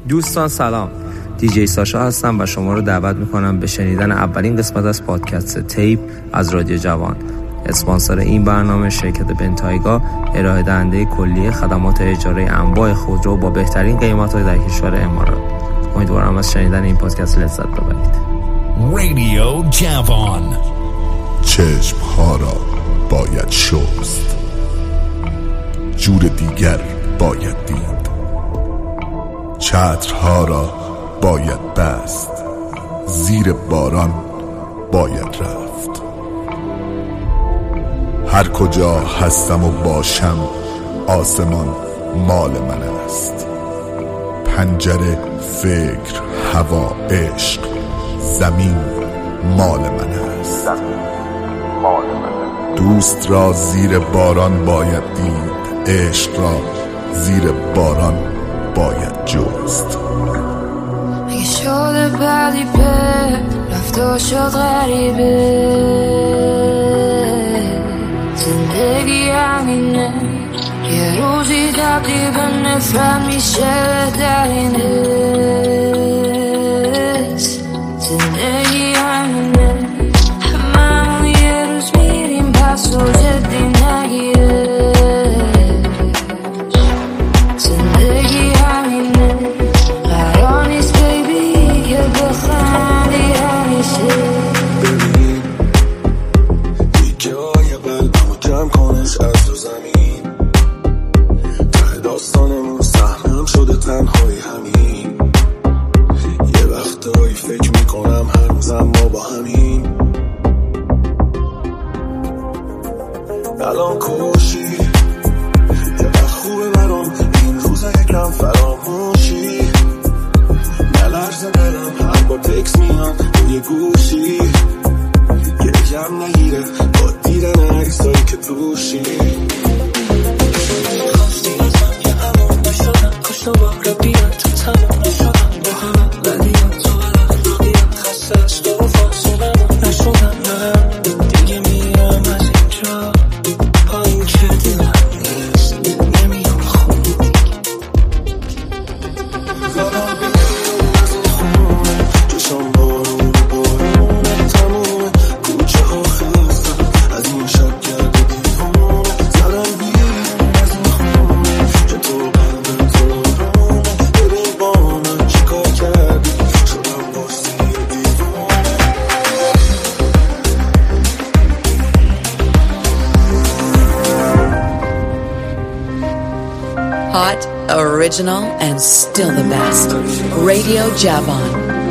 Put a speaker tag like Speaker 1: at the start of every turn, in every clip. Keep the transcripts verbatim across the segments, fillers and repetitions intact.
Speaker 1: دوستان سلام، دیجی ساشا هستم و شما رو دعوت میکنم به شنیدن اولین قسمت از پادکست تیپ از رادیو جوان. اسپانسر این برنامه شرکت بنتایگا، ارائه دهنده کلیه خدمات اجاره انواع خودرو با بهترین قیمت‌ها در کشور امارات. امیدوارم از شنیدن این پادکست لذت ببرید.
Speaker 2: رادیو جوان.
Speaker 3: چشم ها را باید شست، جور دیگر باید دید، چترها را باید بست، زیر باران باید رفت. هر کجا هستم و باشم آسمان مال من است، پنجره فکر، هوا عشق، زمین مال من است. دوست را زیر باران باید دید، عشق را زیر باران باید جست.
Speaker 4: اگه شده بعدی به رفت شد غریبه، زندگی همینه، یه روزی تبدیل به نفرت میشه در این حس. زندگی همینه، هممون یه روز میریم پس و جدی نگیره. زندگی همینه، قرار نیست بیبی که بخندی همیشه.
Speaker 5: ببین دیگه های قلبمو جمع کنش از رو زمین، ته داستانمون سهمم شده تنهایی همین. یه وقتایی فکر میکنم هنوزم ما با همین. الان کوشی یه وقت خوبه برام این روزا یکم فراموشی، نلرزه برم هر با تکس میان روی گوشی، گریم نگیره با دیدن عکسایی که توشی. خواستی از من یه امان بشدم، کاش دوباره بیاد تو تمام نشدم با همه، ولی تو غلط رو بیاد خسته از تو و فاصله من نشدم. من دیگه میرم از اینجا پایین که دلم نیست، نمیام خونه زدم بیرون از این خونه، چشم بارون بارونه تمومه، کوچه ها خستم از این شب کرده دیوونه. زدم بیرون از این خونه که تو قلبم تو رونه، ببین با من چی کار کردی، شدم باسی دیوونه.
Speaker 6: Hot, original, and still the best. Radio Javan.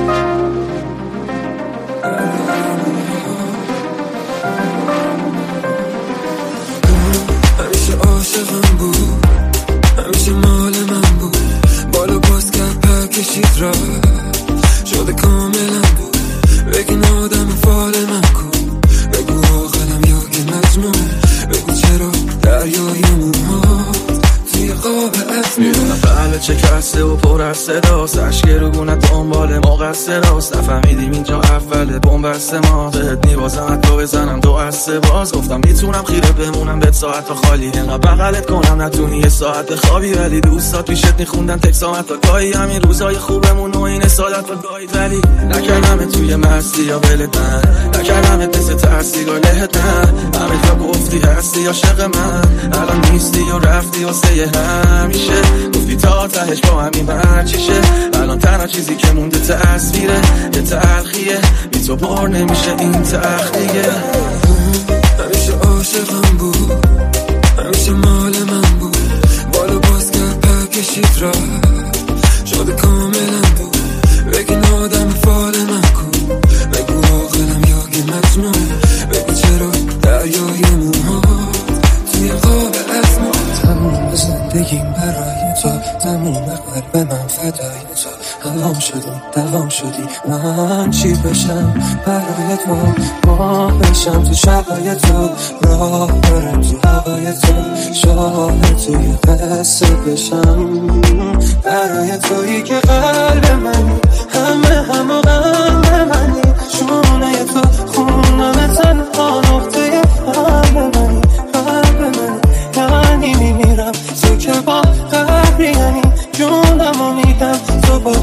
Speaker 5: همیشه عاشقم بود، همیشه مال من بود، بالا باز کرد پر کشید را شده کاملم بود. بگین آدم فال من کن، بگو آخرم یا که مجموعه، بگو چرا دریای موهات توی قاب اسم میدونم قلب چه کسته و پر از صداست، عشق رگونت دنبال مقصر راست. نفهمیدیم اینجا اوله بومبست ما، بهت میبازم حتی بزنم دو از سه باز. گفتم میتونم خیره بمونم بهت ساعت خالی، اینقدر بغلت کنم نتونی یه ساعت خوابی، ولی دوستات پیشت میخوندن تک ساعت تا گاهی. همین روزای خوبمون و این سالت و گاهی، ولی نکردم توی مستی یا ولت من، نکردم مثل ترسی گلهت من. همه جا گفتی هستی عاشق من، الان نیستی و رفتی واسه همیشه. گفتی تا تهش با همین مرچیشه، الان تنها چیزی که مونده تصویره، یه تلخیه بی تو بار نمیشه این تخت دیگه. همیشه عاشقم بود، همیشه مال من بود، بالا باز کرد پر کشید را شده کاملم بود. بگین آدم فال من کن، بگو آخرم یا که مجموعه، بگو چرا دریای موهات توی قاب اسمات. تموم زندگیم برای تو، تموم قلب من فدای تو، دوام شدی دوام شدی من چی بشم برای تو، ما بشم تو شبای تو، راه برم تو هوای تو، شاهد توی قصه بشم برای تویی که قلب منی، همه همه قلب منی، شونه تو خونم تنها نقطه قلب منی، قلب منی، یعنی میمیرم تو که با قلبی، یعنی جونم و میدم تو با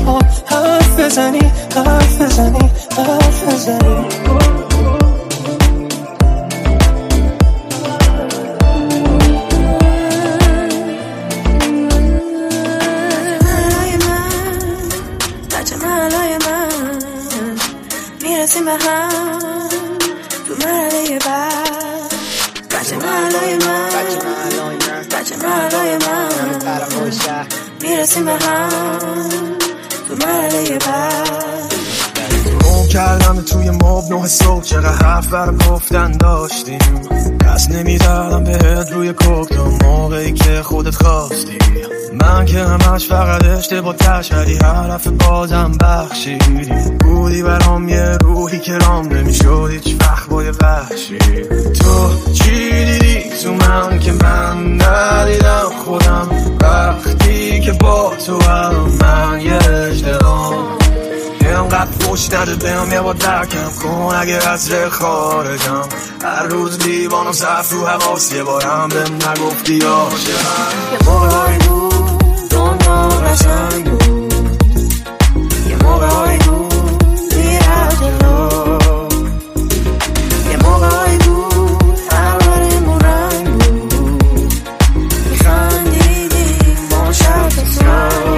Speaker 7: میرسیم به هم تو مرحله بعد. بچه محلای من بچه محلای من میرسیم به هم تو مرحله بعد.
Speaker 8: مو کردم توی ماب نه صبح چقدر حرف برم گفتن داشتیم. دست نمیدادم بهت روی کوک تا موقعی که خودت خواستی. من که همش فقط اشتباه تشهدی حرف بازم بخشیدی. بودی برام یه روحی که رام نمیشد هیچ وقت با یه وحشی. تو چی دیدی تو من که من ندیدم خودم وقتی که با تو هم من یه اجترام. اینقدر پشت نده بهم یه با درکم کن اگه از ره خارجم. هر روز دیوانم صف رو حواس یه بارم بهم نگفتی عاشقم.
Speaker 7: یه موقعی بود دنیا قشنگ بود. یه موقعی بود میرفت جلو. یه موقعی بود همارمون رنگ بود. میخندیدیم ما شب تو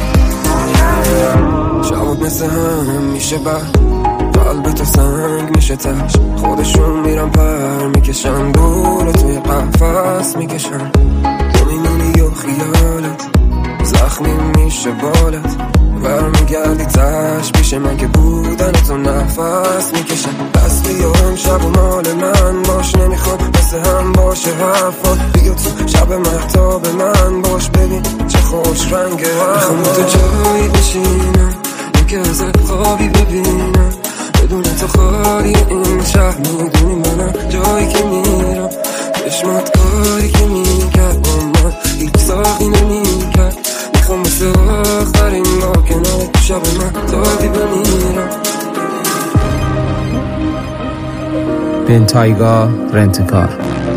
Speaker 5: شبات مثل هم میشه بعد قلب تو سنگ میشه تش. خودشون میرن پر میکشن دور توی قفص میکشن. تو میمونی و خیالت زخمی میشه بالت برمیگردی تش پیش من که بودن تو نفس میکشن. دست بیا امشب و مال من باش نمیخواد مثل هم باشه حرفات. بیا تو شب مهتاب من باش ببین چه خوش رنگه هوا. میخوام تو جایی بشینم که ازت خوابی ببینم بدون تو خالی این شهر. میدونی منم جایی که میرم چشمات کاری که میکرد با من هیچ ساقی نمیکرد. میخوام مثل آخرین با کنار شب من تابی بمیرم.
Speaker 1: بنتایگا رنتکار.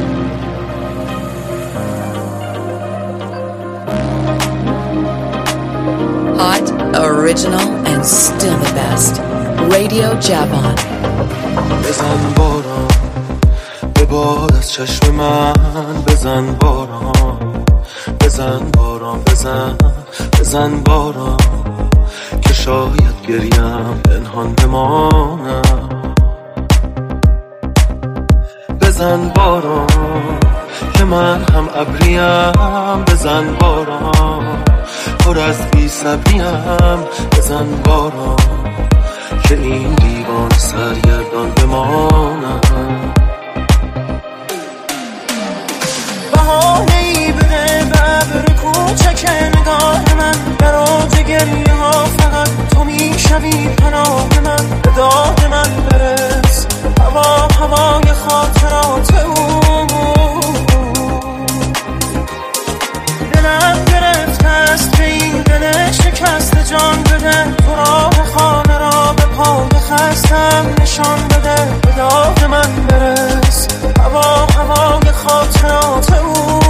Speaker 6: Hot, original, and still the best. Radio Javon.
Speaker 9: بزن باران به باد از چشم من. بزن باران بزن باران بزن بزن باران که شاید گریم پنهان بمانم. بزن باران که من هم ابریم. بزن باران پر از بی صبریم. بزن باران که این دیوان سرگردان بمانم. بهانه ای بده ببر کوچک نگاه من. براج گریه ها فقط تو میشوی پناه من. به داد من برس هوا هوای خاطرات او. دلم گرفت است به این دل شکست جان بده. تو راه خانه را به پای خستم نشان بده. به داد من برس هوا هوای خاطرات او.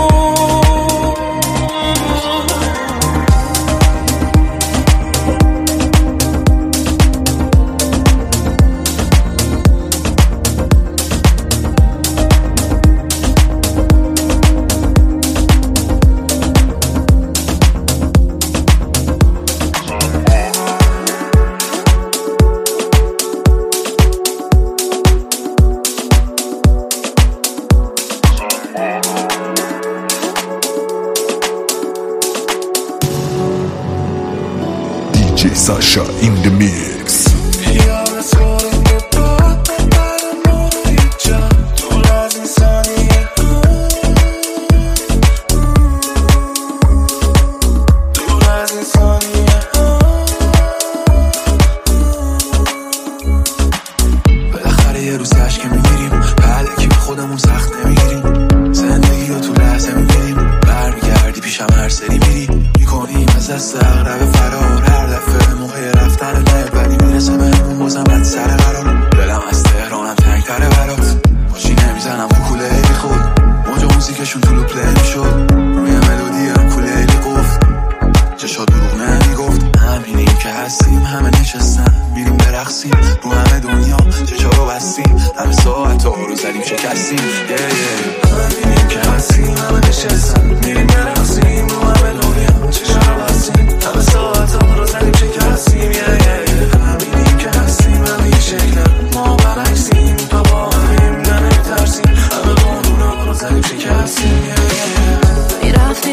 Speaker 3: Sasha in the mix.
Speaker 8: بالاخره یه روز عشق میگیریم پلکی به خودمون سخت نمیگیریم. زندگی رو تو لحظه میگیریم برمیگردی پیشم هر سری میری میکنیم از دست اغرب فرار. هر دفعه موقع رفتن نبردی میرسه بهمون بازم بد سر قرار. دلم از تهرانم تنگتره برات باشی نمیزنم کوکوله بی خود. موجا موزیکشون طولو پلی میشد روی ملودی هم کولیلی گفت چشا دروغ نمیگفت. همینیم که هستیم همه نشستن میریم برقصیم رو همه دنیا چشا رو بستیم. همه ساعت ها رو زدیم شکستیم. همینیم که هستیم همه نشستن میریم برقصیم رو همه دنیا چشا رو بستیم. همه ساعت ها رو زدیم شکستیم. همینیم که هستیم همه شکستیم.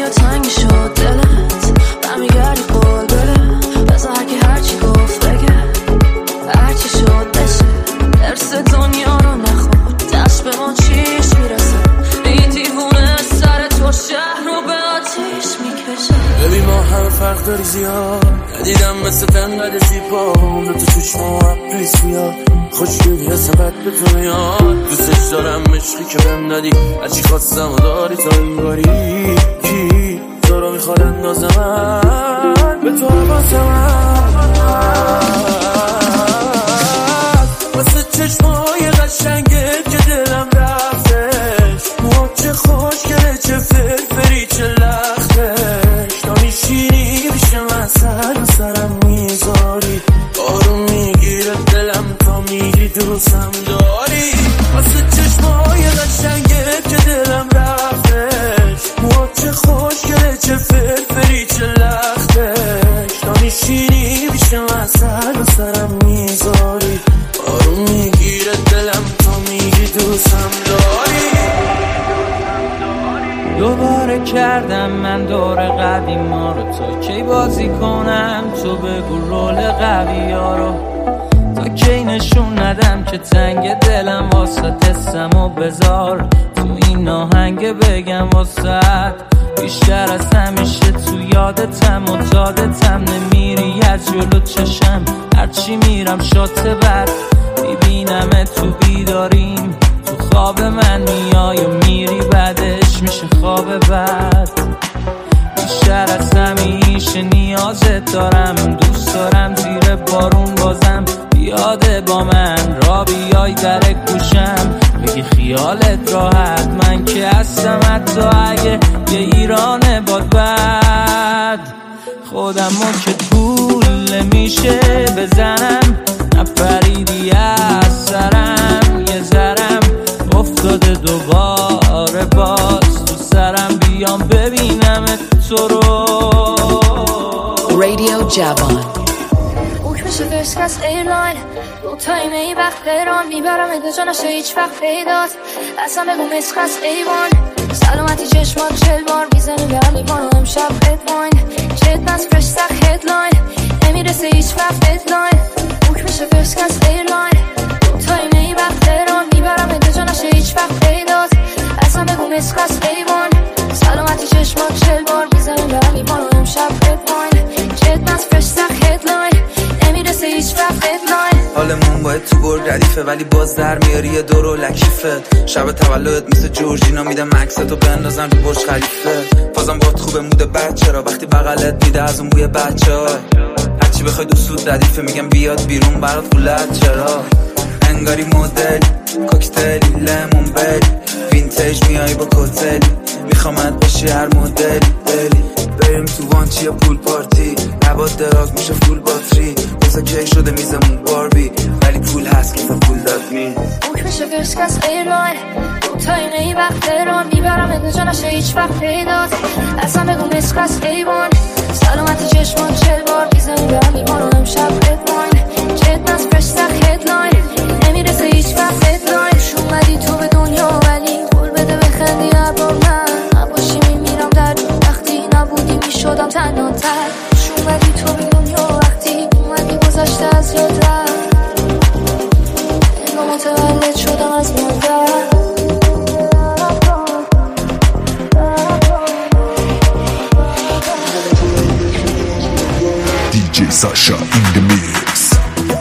Speaker 4: دنیا تنگ شد دلت برمیگردی قول بده بذار که هرچی گفت بگه هرچی شد بشه درس دنیا رو نخورد دست به ما چیش میرسه این دیوونه سر تو شهر رو به آتیش میکشه
Speaker 5: ببین ما همه فرق داری زیاد ندیدم مثل تنقل زیبا دو تو چشما و عبری سیاد خوشگلی هستم بد به تو میاد دوستش دارم عشقی که بهم دادی هرچی خواستم و داری تا این باری کی تو رو میخواد اندازم به تو حواسم واسه چشمای قشنگه که دلم رفتش موها چه خوشگله چه فرفری چه لختش تا میشینی پیش من سر و سرم میذاری آروم میگیره دلم تا میگی دوستم داری واسه چشمای قشنگه که دلم رفتش موها چه خوشگله چه فرفری چه لختش تا میشینی پیش من سر و سرم میذاری آروم میگیره دلم تا میگی دوستم داری
Speaker 10: دوباره کردم من دور قدیما رو تا کی بازی کنم تو بگو رول قوی ها رو تا کی نشون ندم که تنگ دلم واسه حسم و بذار تو این آهنگ بگم واسه بیشتر از همیشه تو یادتم و دادتم نمیری از جلو چشم هرچی میرم شات بد میبینم تو بیداریم تو خواب من میای و میری بعدش میشه خواب بد بیشتر از همیشه نیازت دارم دوست دارم زیر بارون بازم بیاده با من را بیای در گوشم بگی خیالت راحت من که هستم حتی اگه یه ایران باد بد خودم رو که گول میشه بزنم نپریدی از سرم یه ذرم افتاده دوباره باز تو سرم بیام ببینم تو رو
Speaker 6: رادیو جوان
Speaker 4: بوک میشه فرست کس ایرلاین دو تایمه ای وقت ایران میبرم ادو جا نشه هیچ وقت پیدات اصلا بگو مسخ کس ایوان سلامتی چشمات چل بار میزنی به علیبان و امشب هدواین جد بس فرش سخ هدلاین نمیرسه هیچ وقت ددلاین بوک میشه فرست کس ایرلاین دو تایمه ای وقت ایران میبرم ادو جا نشه هیچ وقت پیدات اصلا بگو مسخ کس ایوان سلامتی چشمات چل بار میزنی به علیبان و امشب هدواین جد بس فرش سخ هدلاین نمیرسه هیچ وقت ددلاین
Speaker 11: حالمون باید تو برد ردیفه ولی باز در میاری یه دور و لکیفه شب تولدت مثل جورجینا میدم عکستو بندازم رو برج خلیفه بازم باید خوبه موده بچه را وقتی بغلت میده از اون بوی بچه ها هرچی بخوای دوستود ردیفه میگم بیاد بیرون برات فولت چرا انگاری مدل کوکتلی لیمون بلی وینتیج میای با کوتلی میخوامت باشی هر مدلی بلی بریم تو وانچی یا پول پارتی نباد دراگ میشه فول باتری بسا کی شده میزمون باربی ولی پول هست که تا پول داد می
Speaker 4: بوک میشه فرست کس ایرلاین دو تایمه ای وقت ایران میبرم ادو جا نشه هیچ وقت پیدات اصلا بگو مسخ کس ایوان سلامتی چشمان چل بار میزنی به علیبان و امشب هدواین جد بس فرش سخ هدلاین نمیرسه هیچ وقت ددلاین اومدی تو به دنیا ولی قول بده بخندی هر بار من نباشی میمیرم در وقتی نبودی میشدم تنها تر اومدی تو به دنیا وقتی اومدی گذشته از یاد رفت انگاه متولد شدم از مادر
Speaker 3: دی جی Sasha in the mix.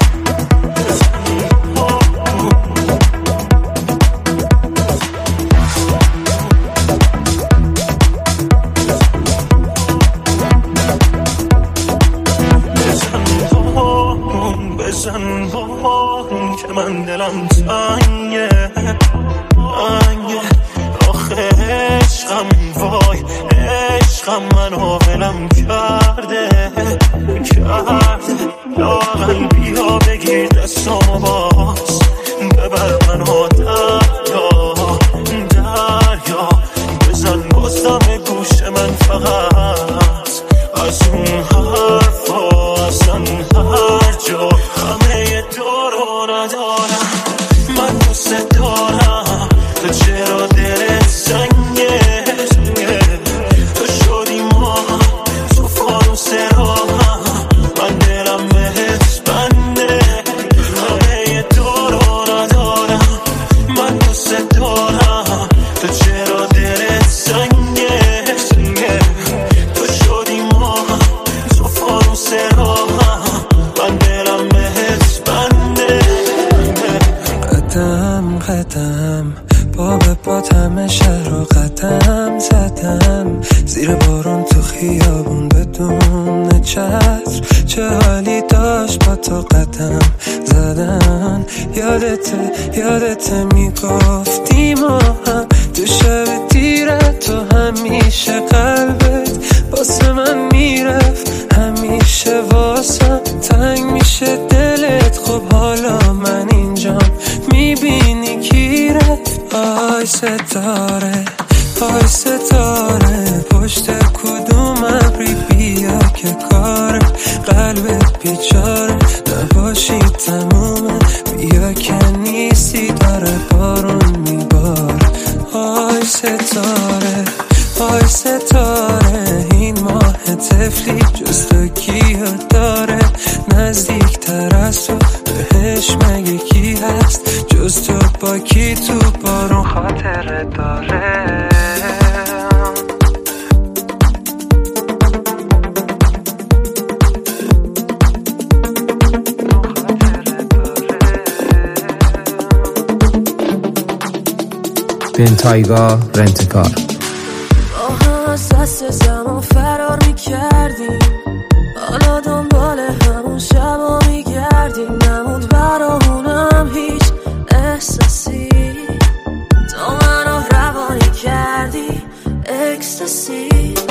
Speaker 9: بزن بارون که من دلم تنگه تنگه آخه عشقم وای عشقم منو ولم کرده کرده لاغل بیا بگیر دستامو باز ببر منو دریا دریا بزن بازم گوش من فقط از اون حرفا اصلا هر جا همه دارو ندارم من دوست دارم تو چرا دلت سنگه تو شد خیابون بدون چتر، چه حالی داشت با تو قدم زدن. یادته یادته میگفتی ما هم تو شب دیره، تو همیشه قلبت واسه من میرفت، همیشه واسم تنگ میشه دلت. خب حالا من اینجام میبینی کی رفت. آی ستاره آی ستاره پشت کدوم ابری بیا که کار قلبت بیچاره نباشی تمومه، بیا که نیستی داره بارون میباره. آی ستاره آی ستاره این ماه تفلی جز تو کیو داره، نزدیک تر از تو بهش مگه کی هست جز تو، با کی تو بارون خاطره داره.
Speaker 1: بنتایگا رنتکار.
Speaker 4: با هم از دست زمان فرار میکردیم، حالا دنبال همون شبا میگردیم. نموند برامونم هیچ احساسی، تو منو روانی کردی اکستاسی.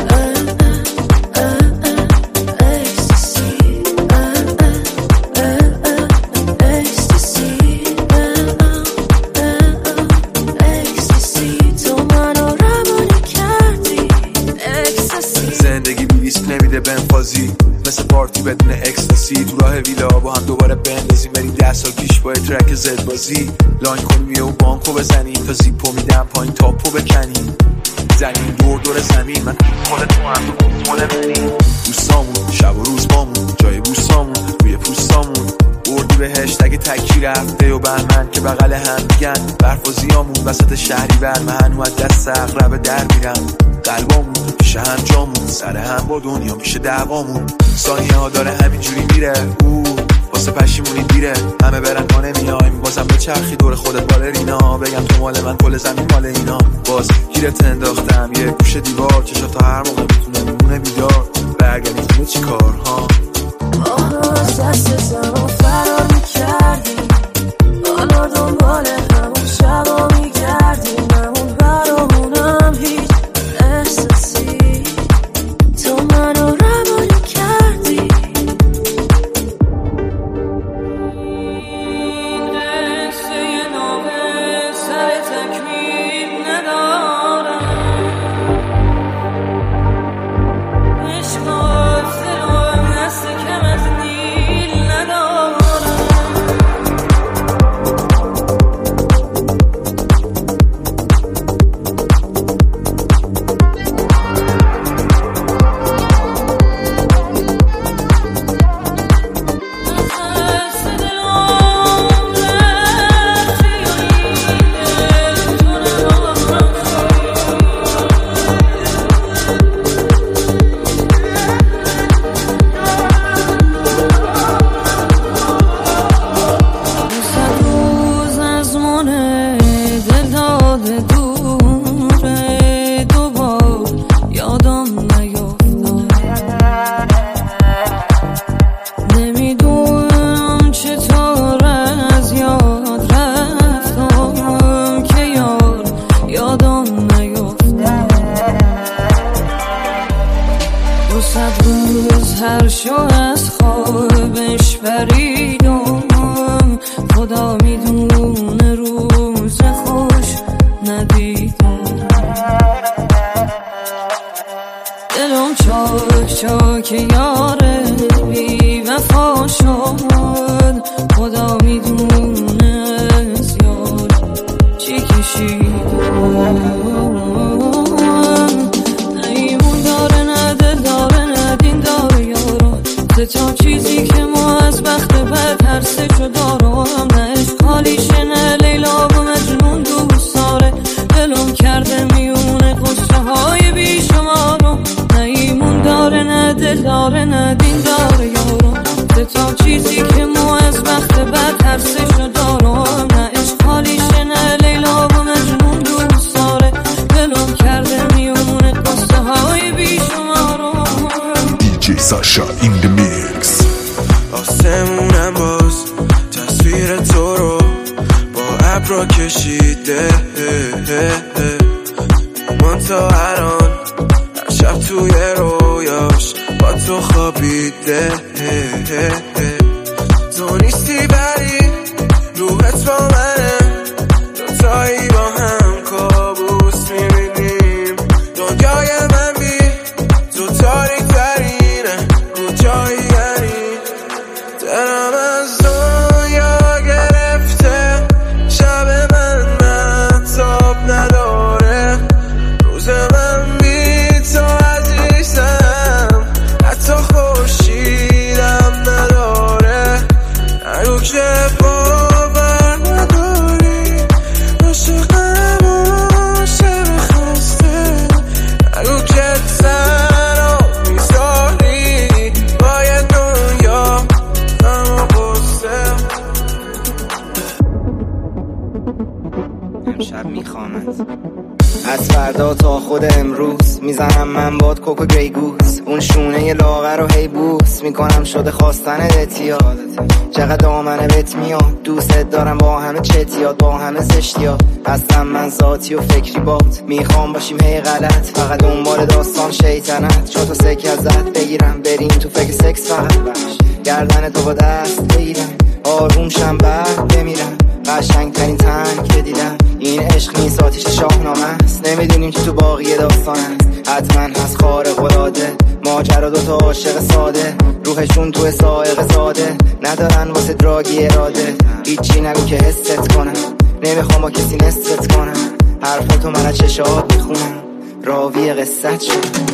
Speaker 8: مثل پارتی بدون اکستاسی، تو راه ویلا با هم دوباره بندازیم بریم ده سال پیش با ترک زد بازی. لاین کنیم یه و بانکو بزنیم تا زیپو میدم پایین تاپو بکنیم، زنیم دور دور زمین. من خود تو هم تو کنترل منی، دوستامون شب و روز بامون جای بوسامون روی پوستامون. بردی بهشت اگه تکی رفته و بهمن که بغل هم میگن برفازیامون وسط شهری بر من و دست اغرب در میرم. قلبامون پیش هم جامون سر هم با دنیا میشه دعوامون. ثانیه ها داره همینجوری میره او واسه پشیمونی دیره، همه برن ما نمیایم بازم به چرخی دور خودت بالرینا. بگم تو مال من کل زمین مال اینا، باز گیرت انداختم یه گوشه دیوار، چشا تا هر موقع میتونه میمونه بیدار. برگردیم خونه چی کار ها
Speaker 4: ما از دست زمان فرار میکردیم، حالا دنبال همون شبا میگردیم. نمون برامونم هیچ احساسی، تو منو روانی کردی. این قصه نامه سر تکمیل ندارم، عشق آفترم دست کم از نیل ندارم. هر شو از خوابش پریدم، خدا میدونه روز خوش ندیدم. دلم چاک چاک یاره بی وفا شد، خدا میدونه از یار چی کشیدم. نیمون داره نه دل داره نه دین داره یارو، تا چیزی که ما از بخت بد هر سه جدا رو هم نه عشق حالیشه نه لیلا و مجنون دوست داره. دلم کرده میونه قصه های بی شمارو، نه ایمون داره نه دل داره نه دین داره یارو، تا چیزی که ما از بخت بد هر سه جدا رو هم نه عشق حالیشه نه لیلا و مجنون دوست داره. دلم کرده میونه قصه های بی شمارو.
Speaker 3: جی ساشا این دی میکس.
Speaker 5: آسمونم باز تصویر تو رو با ابرا کشیده، من تا الان هر شب توی رویاش با تو خوابیده. تو نیستی ولی روحت با منه، دوتایی با هم کابوس میبینیم. دنیای من بی تو تاریک ترینه، کجایی یعنی دلم از دنیا گرفته، شب من مهتاب نداره، روز من بی تو عزیزم حتی خورشیدم نداره. نگو که باور نداری عاشقم عاشق خسته، نگو که تنها میذاری باید دنیا منو بسته.
Speaker 12: امشب میخوانند از فردا تا خود امروز، میزنم من باد کوکو گری گوز، اون شونه لاغر رو هی بوس میکنم شده خواستن دتیاد. چقدر دامنه بهت میاد، دوست دارم با همه چتیاد، با همه زشتیاد، هستم من ذاتی و فکری باد، میخوام باشیم هی غلط، فقط دنبال داستان شیطنت، چو تو سکه ازت بگیرم بریم تو فکر سکس فقط بخش، گردن تو با دست بگیرم آروم شم بعد بمیرم، قشنگ ترین تن که دیدم این عشق نیست آتیش شاهنامه است، نمیدونیم که تو باقی داستان است، حتما هست خارق العاده، ماجرا دوتا عاشق ساده، روحشون تو سائق زاده، ندارن واسه دراگی اراده، هیچی نگو که حست کنم، نمیخوام با کسی نصفت کنم، حرفاتو من از چشات میخونم، راوی قصت شد.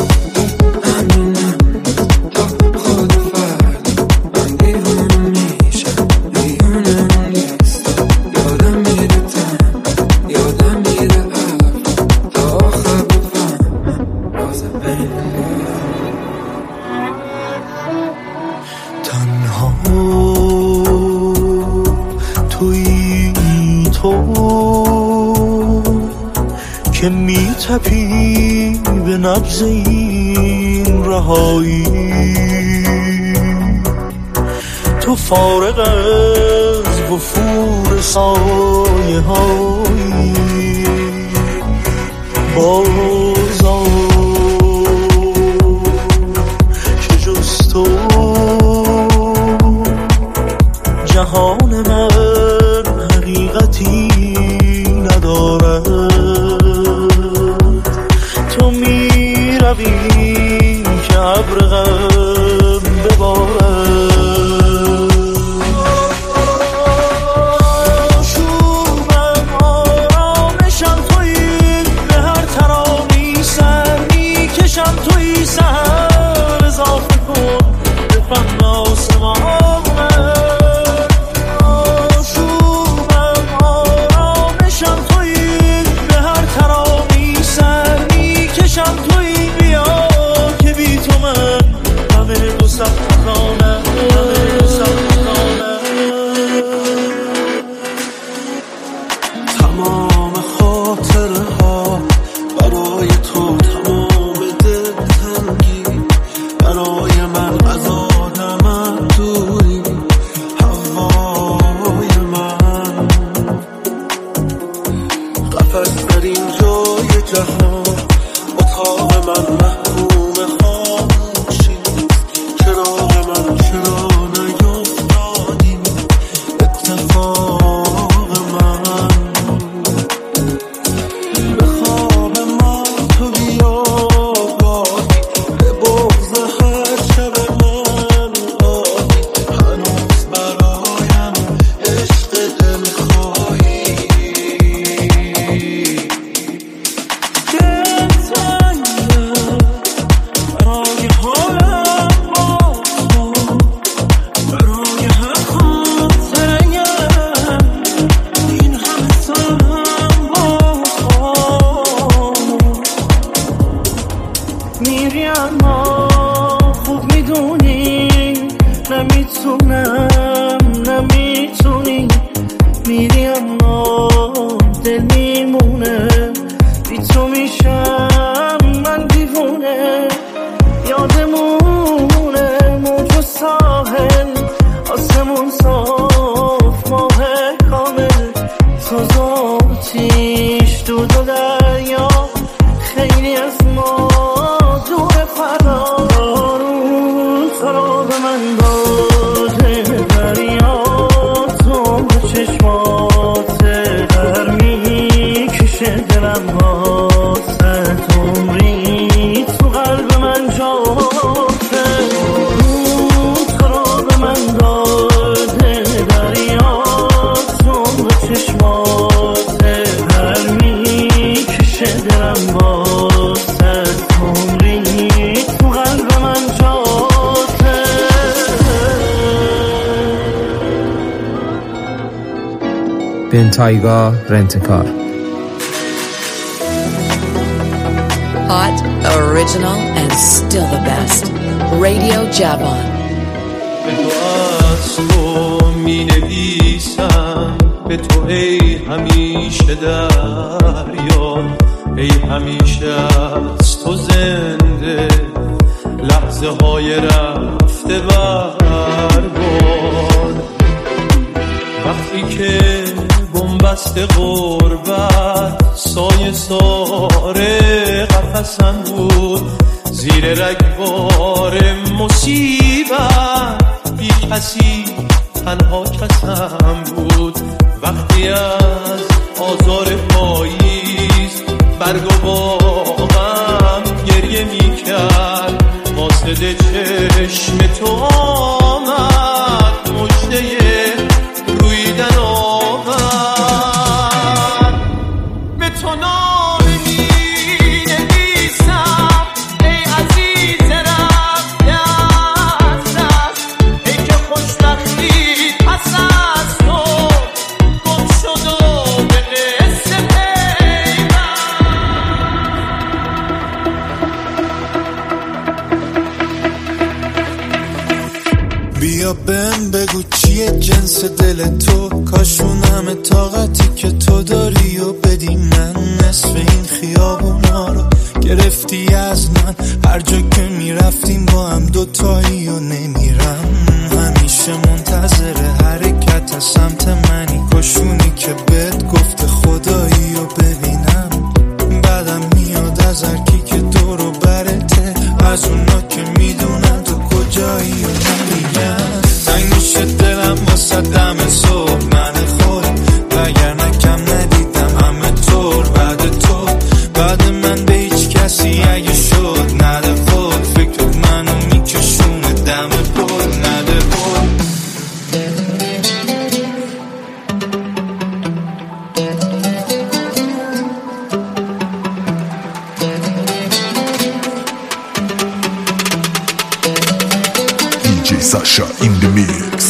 Speaker 9: که میتپی به نبض این رهایی، تو فارغ از وفور سایه هایی، بازا که جز تو جهان من حقیقتی ندارد، تو می روی که ابر غم ببارد، شومم آرامشم تویی، به هر ترامی سر می کشم تویی، سر اضافه کن به فهم آسمان. تمام خاطره ها برای تو، تمام دلتنگی برای من، از آدم دوری هوای من، قفص در این جای جهان اتاق من محروم خاموشیست، چراغ من چرا نیفتادی اتفاق من، به خواب ما تو بیا بادی، به بغض هر شب من آدی، هنوز برایم عشق دل خواهی، دل تنگم برای حالم با تو، برای هر خاطره‌ام این همه سالم با تو، میری اما خوب میدونی نمیتونم، نمیتونی، میری اما دل میمونه، بی تو میشم من دیوونه، یادمون جاته تو رو به من داده دریا جمع چشماته هر میکشه دلم واسه عمری تو قلب من جاته
Speaker 1: بنتایگا رنتکار.
Speaker 6: Hot, original, and still the best. Radio Javon.
Speaker 9: به تو از تو می نویسم، به تو ای همیشه دریا، ای همیشه از تو زنده لحظه های رفته برباد. وقتی که بنبست غربت سایه ساره قفصم بود، زیر رگبار مصیبت بی کسی تنها کسم بود. وقتی از آزار پاییز برگ و باغم گریه می کرد، قاصد چشم تو آمد مژده رویدن آورد. به تو نامه می نویسم ای عزیز رفته از دست، ای که خوشبختی پس از تو گم شد و به قصه پیوند.
Speaker 5: بیا بهم بگو چیه جنس دل تو، کاشون همه طاقتی که تو داری و بدی من. نصف این خیابونا رو گرفتی از من، هر جا که میرفتیم با هم دوتایی و نمیرم. همیشه منتظر حرکت از سمت منی، کاشونی که بهت گفته خدایی و ببینم. بعدم میاد از هرکی که دورو برته، از اونا که میدونم تو کجایی و نمیگم. تنگ میشه دلم واسه دم صبح من خود، وگرنه کم ندیدم همه طور بعد تو. بعد من به هیچ کسی اگه شد نده خود، فکر منو میکشونه دم پل نده پل.
Speaker 3: دی جی Sasha in the mix.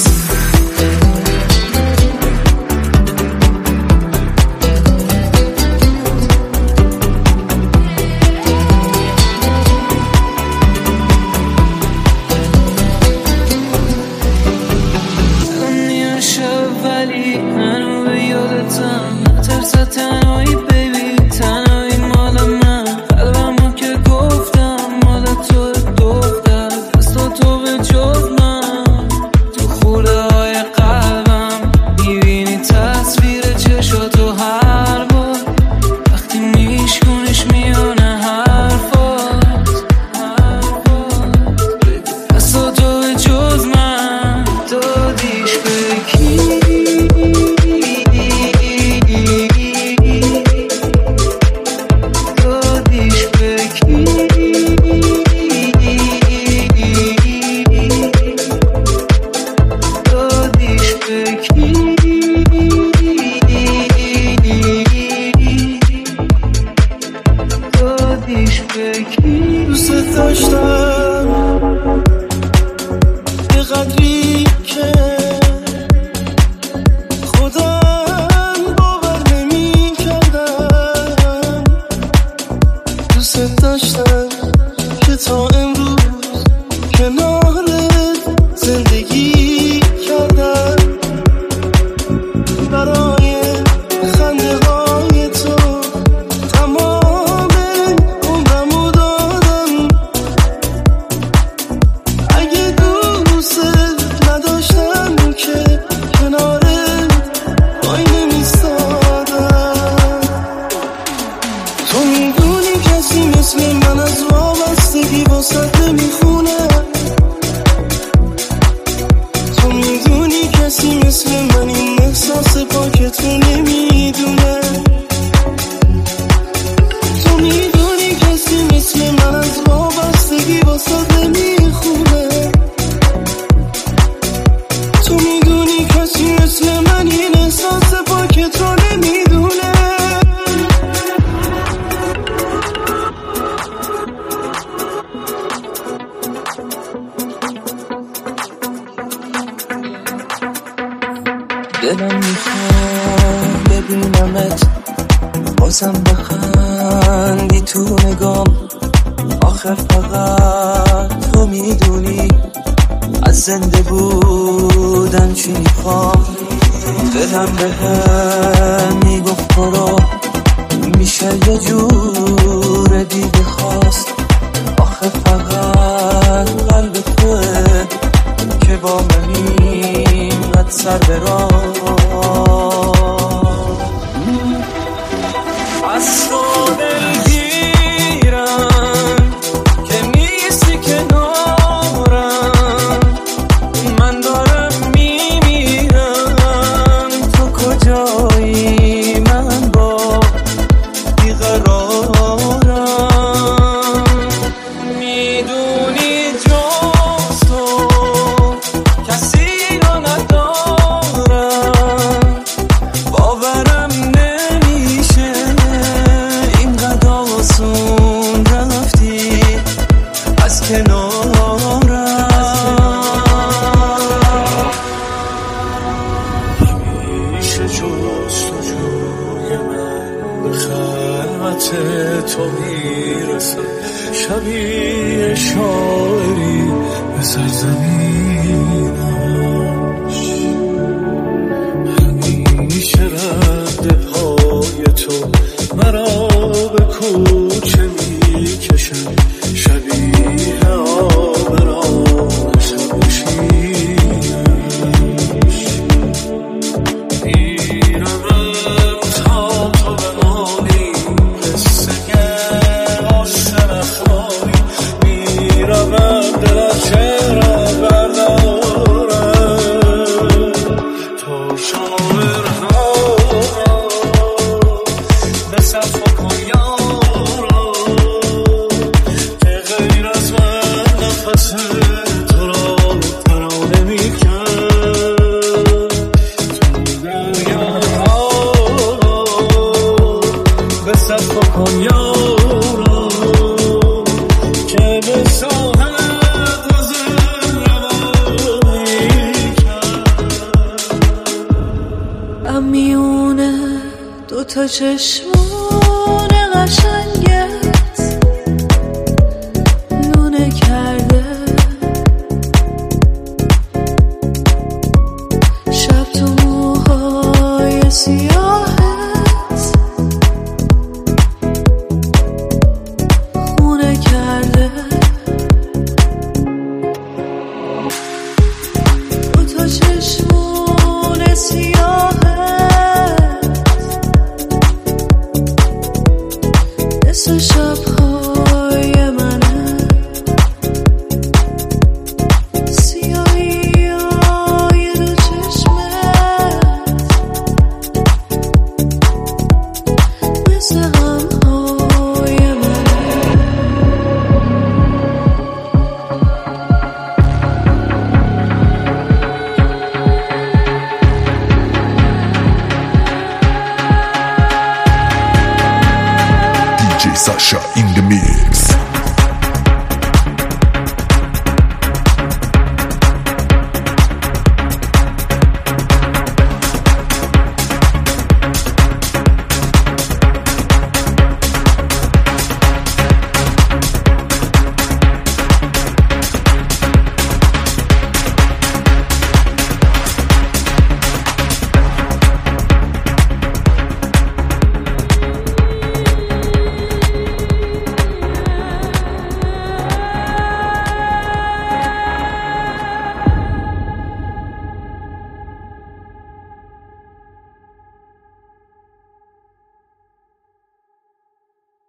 Speaker 9: واسه نمیخونه. تو میدونی کسی مثل من این احساس پاکت رو نمیدونه.
Speaker 10: دلم میخوام ببینمت بازم بخندی تو نگام. آخر فقط تو میدونی از زنده بودن چی میخوام. دلم به هم میگفت برو، میشه یه جور دیگه خواست. آخر فقط قلب توه که با من اینقدر سر برام. از تو دلگیرم که نیستی کنارم. من دارم میمیرم، تو کجایی؟ من با بیقرارم. میدونی جز تو کسی رو ندارم. باورم نمیشه اینقدر آسون رفتی از کنارم. همیشه جز تو جوی من به خلوت تو میرسم. شبیه شاعری به سرزمینش. همیشه رد پای تو مرا به کوچه میکشم. شبیه آبران شبشینش. میروم تا تو بمانی، قصه آسن اخوانی. میروم دلت چرا بردارم تو شاعرها به صفا کن یارا که غیر از من نفس تو را ترانه میکرد. تو دریاها به صفا کن یارا که به ساحل گذر روانی کرد.
Speaker 7: من میونه دوتا چشم